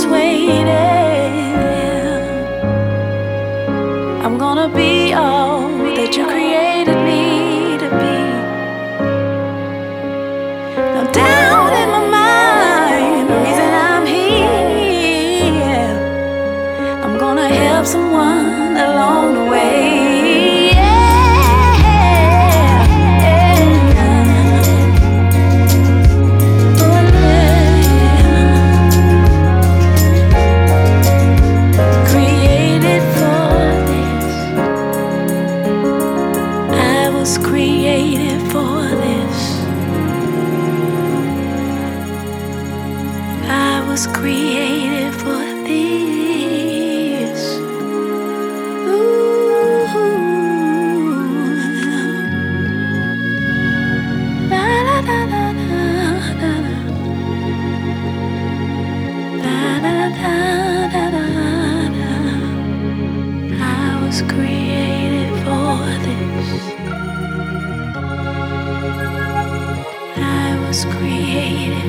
just waiting. I'm gonna be all that you created me to be. Now down in my mind, the reason I'm here, I'm gonna help someone along the way. Created for this. I was created for this. Ooh. La la la la la la. La la la la la la. I was created for this. I was created.